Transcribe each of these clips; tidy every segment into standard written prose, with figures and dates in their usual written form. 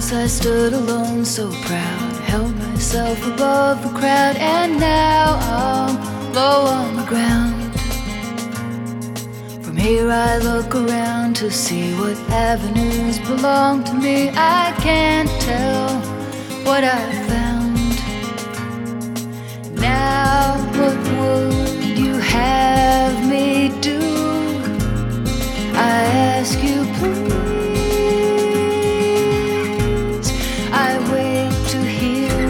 I stood alone, so proud, held myself above the crowd, and now I'm low on the ground. From here I look around to see what avenues belong to me. I can't tell what I found. Now what would you have me do? I ask you please. I wait to hear.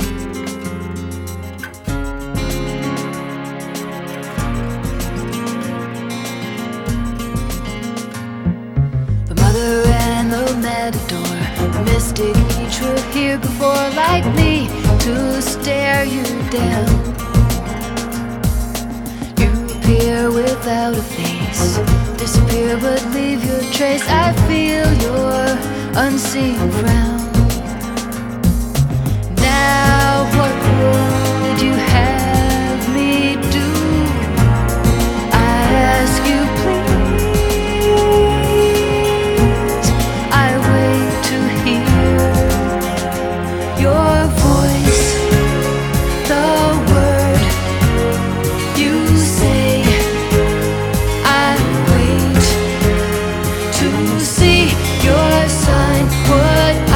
The mother and the matador, the mystic, each were here before, like me, to stare you down. You appear without a face, disappear but leave your trace. I feel your unseen frown. Now what would you have me do? I ask you please. I wait to hear your voice, the word you say. I wait to see your sign. Would I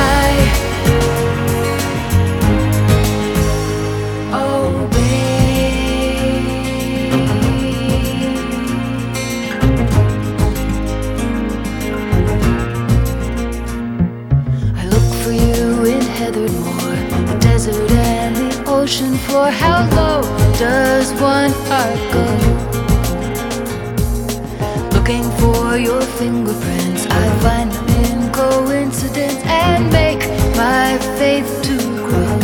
the desert and the ocean floor? How low does one heart go? Looking for your fingerprints, I find them in coincidence and make my faith to grow.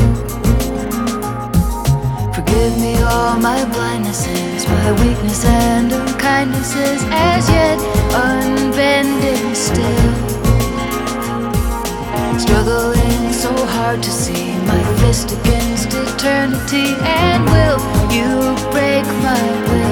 Forgive me all my blindnesses, my weakness and unkindnesses, as yet unbending still. Struggling so hard to see my fist against eternity. And will you break my will?